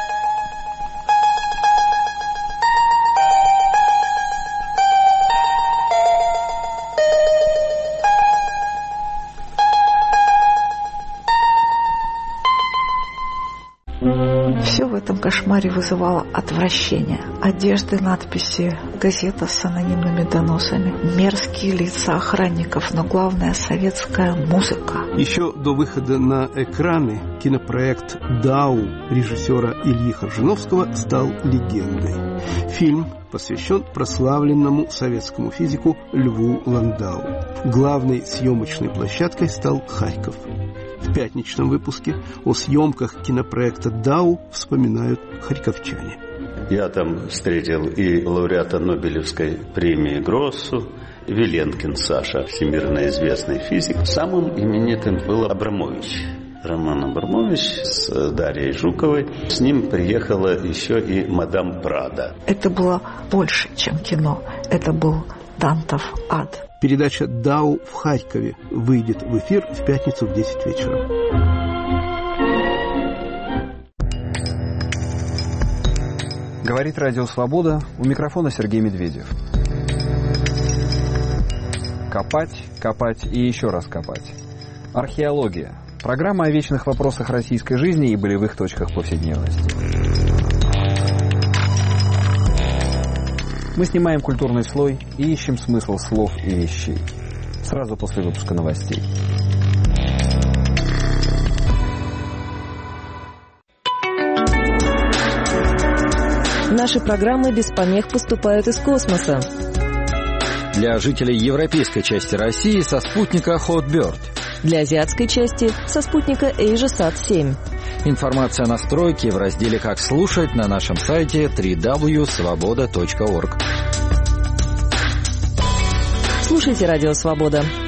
Все в этом кошмаре вызывало отвращение. Одежды, надписи, газета с анонимными доносами, мерзкие лица охранников, но главное — советская музыка. Еще до выхода на экраны кинопроект «Дау» режиссера Ильи Хоржиновского стал легендой. Фильм посвящен прославленному советскому физику Льву Ландау. Главной съемочной площадкой стал Харьков. В пятничном выпуске о съемках кинопроекта «Дау» вспоминают харьковчане. Я там встретил и лауреата Нобелевской премии Гроссу, Виленкин Саша, всемирно известный физик. Самым именитым был Абрамович. Роман Абрамович с Дарьей Жуковой. С ним приехала еще и мадам Прада. Это было больше, чем кино. Это был Дантов ад. Передача «Дау» в Харькове выйдет в эфир в пятницу в десять вечера. Говорит Радио Свобода, у микрофона Сергей Медведев. Копать, копать и еще раз копать. Археология. Программа о вечных вопросах российской жизни и болевых точках повседневности. Мы снимаем культурный слой и ищем смысл слов и вещей. Сразу после выпуска новостей. Наши программы без помех поступают из космоса. Для жителей европейской части России со спутника Hotbird. Для азиатской части со спутника AsiaSat семь. Информация о настройке в разделе «Как слушать» на нашем сайте дабл-ю дабл ю дабл ю точка свобода точка орг. Слушайте «Радио Свобода».